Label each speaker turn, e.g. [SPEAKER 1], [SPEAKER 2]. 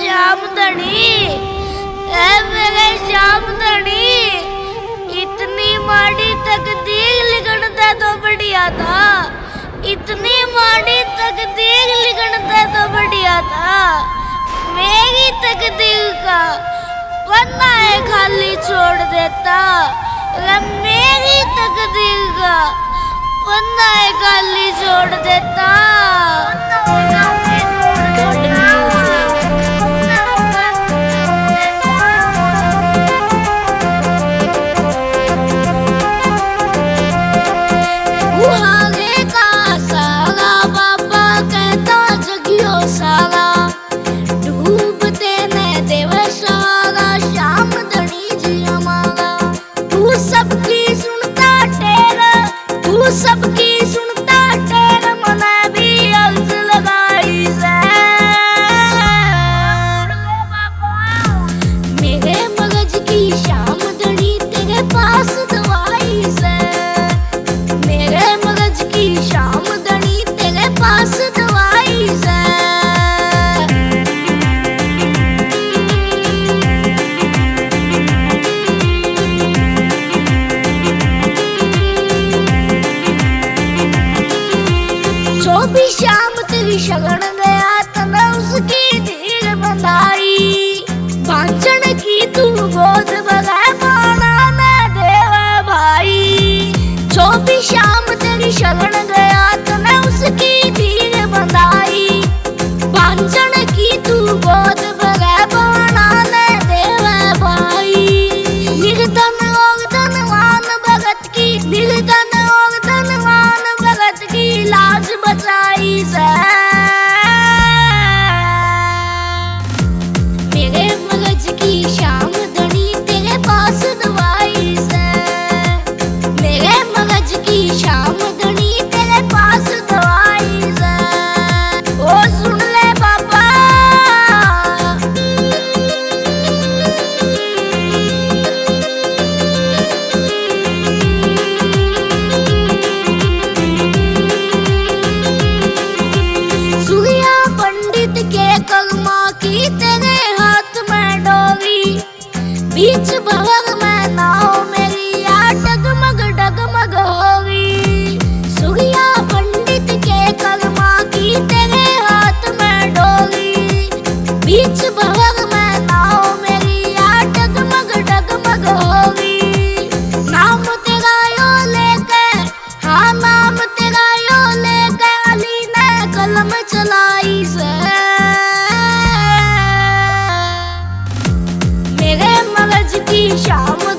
[SPEAKER 1] श्याम धनी, ऐ मेरे श्याम धनी, इतनी माड़ी तकदीर लिखना तो बढ़िया था, इतनी माड़ी तकदीर लिखना तो बढ़िया था। मेरी तकदीर का पन्ना है खाली छोड़ देता, मेरी तकदीर का पन्ना है खाली छोड़ देता। सबकी सुनता टेर मना भी अर्ज लगाई से, मेरे मगज की श्याम धनी तेरे पास दवाई से, मेरे मगज की श्याम धनी तेरे पास दवाई से। जो भी शाम तेरी शगन गया तना उसकी धीर बंधाई, भांजन की तू गोद बगाए माना न देवा भाई। जो भी शाम तेरी शगन गया तना उसकी धीर बंधाई, भांजन की तू गोद बगाए माना न देवा भाई। निर्धन और धनवान भगत की, निर्धन और धनवान भगत की लाज बचाई से, मेरे मगज की श्याम धनी तेरे पास दवाई से, मेरे मगज की श्याम धनी तेरे पास दवाई से। ओ सुन ले बाबा, सूर्या पंडित के कर्मा की तेरे हाथ में डोरी, बीच भंवर में नाव मेरी या डगमग डगमग होगी। सूर्या पंडित के कर्मा की तेरे हाथ में डोरी, बीच भंवर में नाव मेरी या डगमग डगमग होगी। नाम तेरा यो लेके, हाँ नाम तेरा यो लेके अली ने कलम चलाई से, मेरे मगज की श्याम